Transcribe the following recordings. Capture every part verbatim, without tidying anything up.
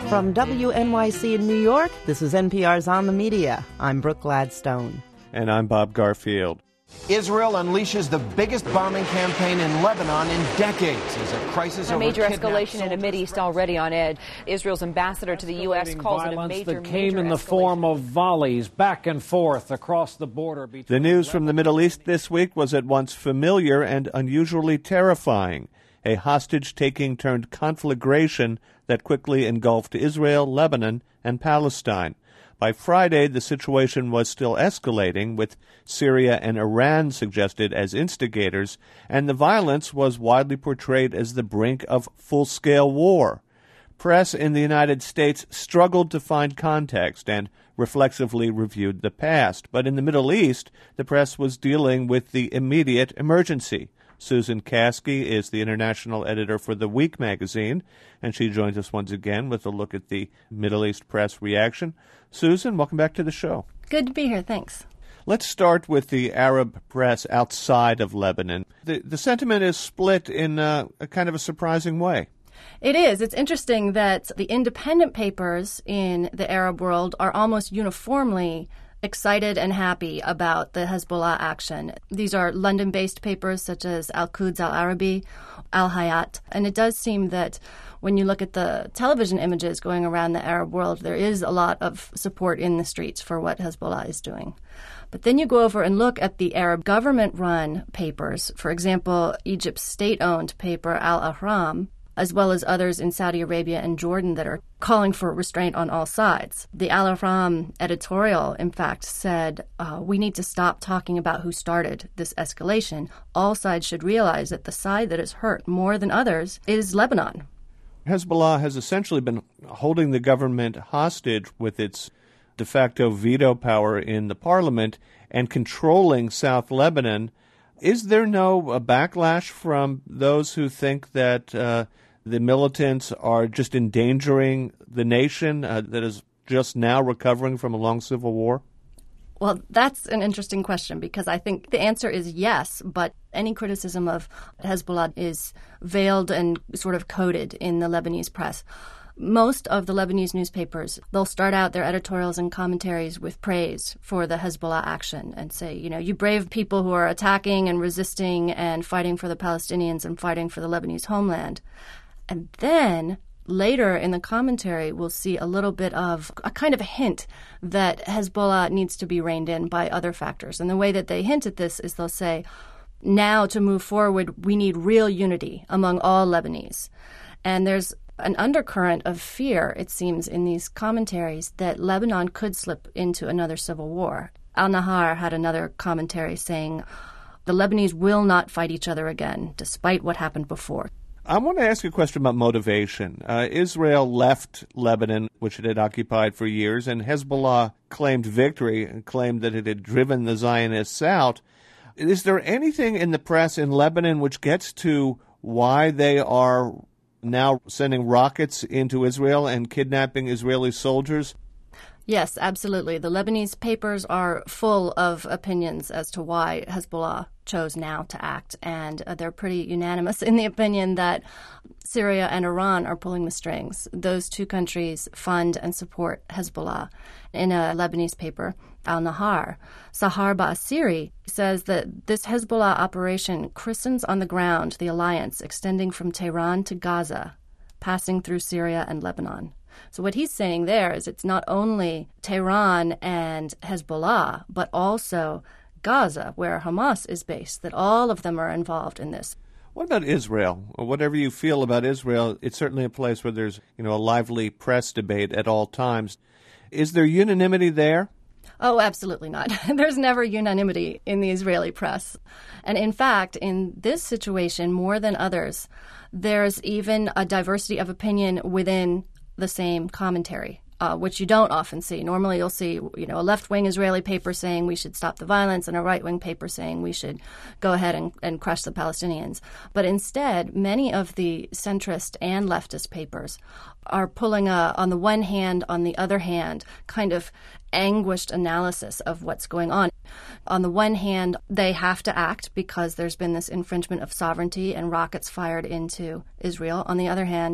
From W N Y C in New York, this is N P R's On the Media. I'm Brooke Gladstone. And I'm Bob Garfield. Israel unleashes the biggest bombing campaign in Lebanon in decades as a crisis a over major kidnapped escalation in a Mideast already on edge. Israel's ambassador to the U S calls it a major, that came major in the escalation. form of volleys back and forth across the border. The news from the Middle East this week was at once familiar and unusually terrifying. A hostage-taking turned conflagration that quickly engulfed Israel, Lebanon, and Palestine. By Friday, the situation was still escalating, with Syria and Iran suggested as instigators, and the violence was widely portrayed as the brink of full-scale war. Press in the United States struggled to find context and reflexively reviewed the past, but in the Middle East, the press was dealing with the immediate emergency. Susan Caskey is the international editor for The Week magazine, and she joins us once again with a look at the Middle East press reaction. Susan, welcome back to the show. Good to be here, thanks. Let's start with the Arab press outside of Lebanon. The, the sentiment is split in a, a kind of a surprising way. It is. It's interesting that the independent papers in the Arab world are almost uniformly excited and happy about the Hezbollah action. These are London-based papers such as Al-Quds Al-Arabi, Al-Hayat, and it does seem that when you look at the television images going around the Arab world, there is a lot of support in the streets for what Hezbollah is doing. But then you go over and look at the Arab government-run papers, for example, Egypt's state-owned paper Al-Ahram, as well as others in Saudi Arabia and Jordan that are calling for restraint on all sides. The Al-Ahram editorial, in fact, said, uh, we need to stop talking about who started this escalation. All sides should realize that the side that is hurt more than others is Lebanon. Hezbollah has essentially been holding the government hostage with its de facto veto power in the parliament and controlling South Lebanon. Is there no uh, backlash from those who think that uh, the militants are just endangering the nation uh, that is just now recovering from a long civil war? Well, that's an interesting question because I think the answer is yes, but any criticism of Hezbollah is veiled and sort of coded in the Lebanese press. Most of the Lebanese newspapers, they'll start out their editorials and commentaries with praise for the Hezbollah action and say, you know, you brave people who are attacking and resisting and fighting for the Palestinians and fighting for the Lebanese homeland. And then later in the commentary, we'll see a little bit of a kind of a hint that Hezbollah needs to be reined in by other factors. And the way that they hint at this is they'll say, now to move forward, we need real unity among all Lebanese. And there's an undercurrent of fear, it seems, in these commentaries that Lebanon could slip into another civil war. Al-Nahar had another commentary saying, the Lebanese will not fight each other again, despite what happened before. I want to ask you a question about motivation. Uh, Israel left Lebanon, which it had occupied for years, and Hezbollah claimed victory and claimed that it had driven the Zionists out. Is there anything in the press in Lebanon which gets to why they are now sending rockets into Israel and kidnapping Israeli soldiers? Yes, absolutely. The Lebanese papers are full of opinions as to why Hezbollah chose now to act, and uh, they're pretty unanimous in the opinion that Syria and Iran are pulling the strings. Those two countries fund and support Hezbollah. In a Lebanese paper, Al-Nahar, Sahar Ba'asiri says that this Hezbollah operation christens on the ground the alliance extending from Tehran to Gaza, passing through Syria and Lebanon. So what he's saying there is it's not only Tehran and Hezbollah, but also Gaza, where Hamas is based, that all of them are involved in this. What about Israel? Whatever you feel about Israel, it's certainly a place where there's, you know, a lively press debate at all times. Is there unanimity there? Oh, absolutely not. There's never unanimity in the Israeli press. And in fact, in this situation, more than others, there's even a diversity of opinion within the same commentary, uh, which you don't often see. Normally you'll see, you know, a left-wing Israeli paper saying we should stop the violence and a right-wing paper saying we should go ahead and, and crush the Palestinians. But instead, many of the centrist and leftist papers are pulling a, on the one hand, on the other hand, kind of anguished analysis of what's going on. On the one hand, they have to act because there's been this infringement of sovereignty and rockets fired into Israel. On the other hand,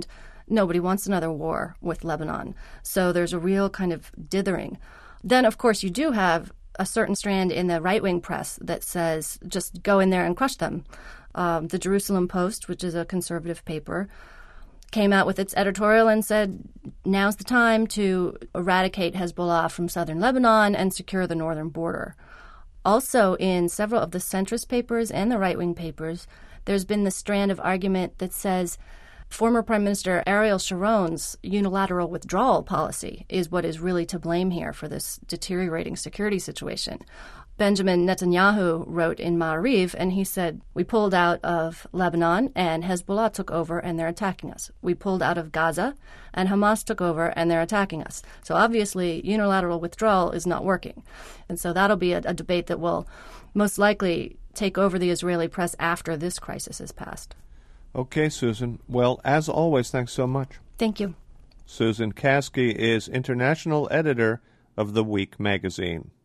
Nobody wants another war with Lebanon. So there's a real kind of dithering. Then, of course, you do have a certain strand in the right-wing press that says just go in there and crush them. Um, the Jerusalem Post, which is a conservative paper, came out with its editorial and said, now's the time to eradicate Hezbollah from southern Lebanon and secure the northern border. Also, in several of the centrist papers and the right-wing papers, there's been this strand of argument that says former Prime Minister Ariel Sharon's unilateral withdrawal policy is what is really to blame here for this deteriorating security situation. Benjamin Netanyahu wrote in Ma'ariv, and he said, we pulled out of Lebanon and Hezbollah took over and they're attacking us. We pulled out of Gaza and Hamas took over and they're attacking us. So obviously unilateral withdrawal is not working. And so that'll be a, a debate that will most likely take over the Israeli press after this crisis is passed. Okay, Susan. Well, as always, thanks so much. Thank you. Susan Caskey is international editor of The Week magazine.